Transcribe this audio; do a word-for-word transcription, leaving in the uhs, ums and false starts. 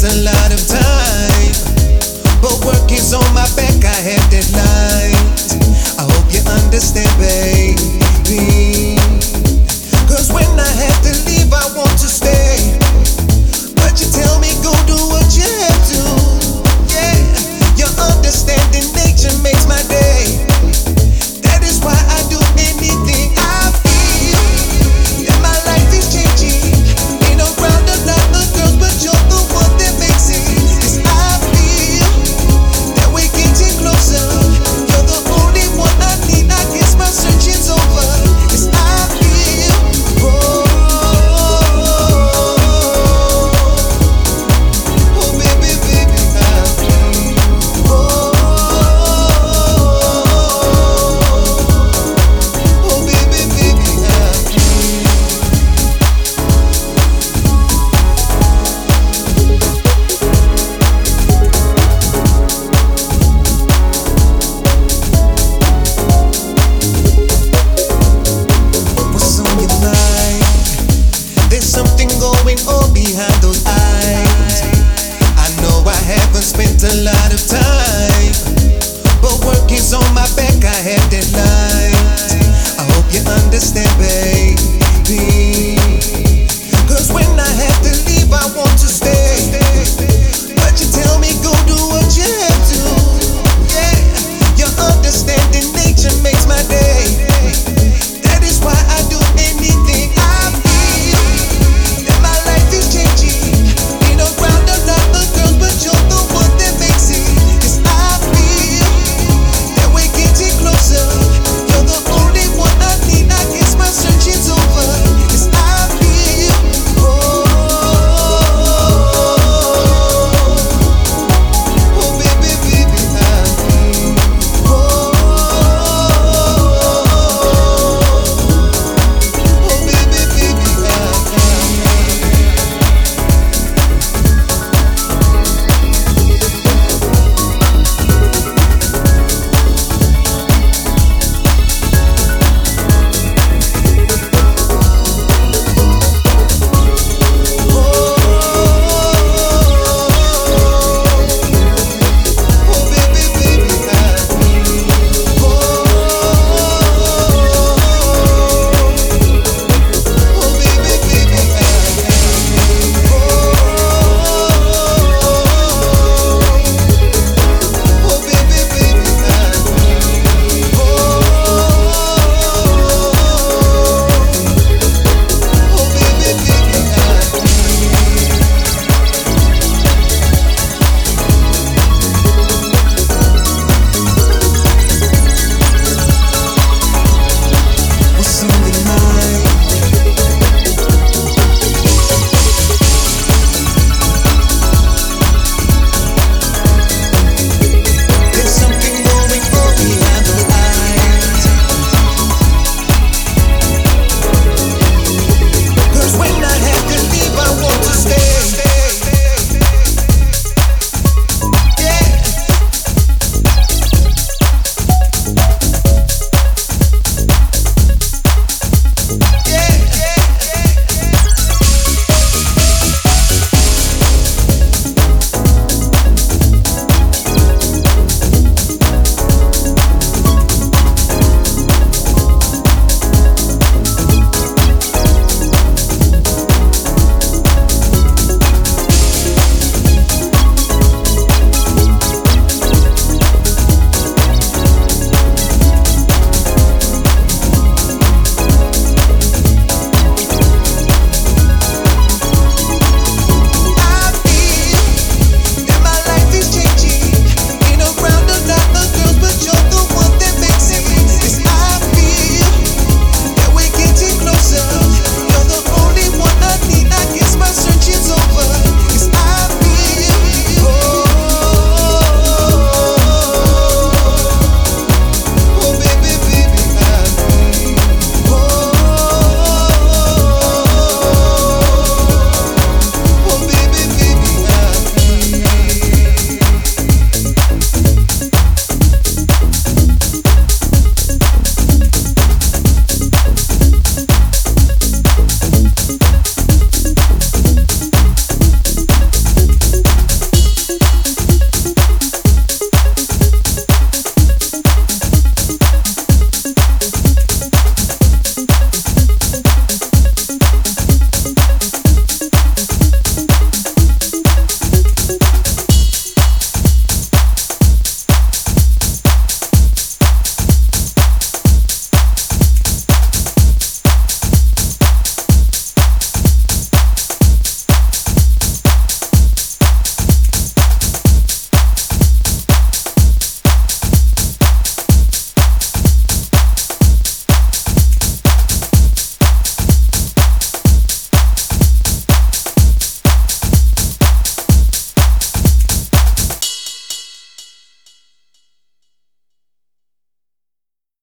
a lot of time, but work is on my back, I have deadlines. I hope you understand, baby. Cause when I have to leave, I want to stay, but you tell me go do what you have to. Yeah, your understanding nature makes my day. That is why I do anything I feel. And my life is changing. Ain't around a lot of girls, but you're the one that makes it. Yes, I feel that we're getting closer. You're the only one I need. I guess my searching's over. Yes, I feel. Oh, oh baby, baby, I feel. Oh, oh baby, baby, I feel. What's on your mind? There's something going on behind those eyes. I know I haven't spent a lot of time, but work is on my back, I have deadlines. I hope you understand.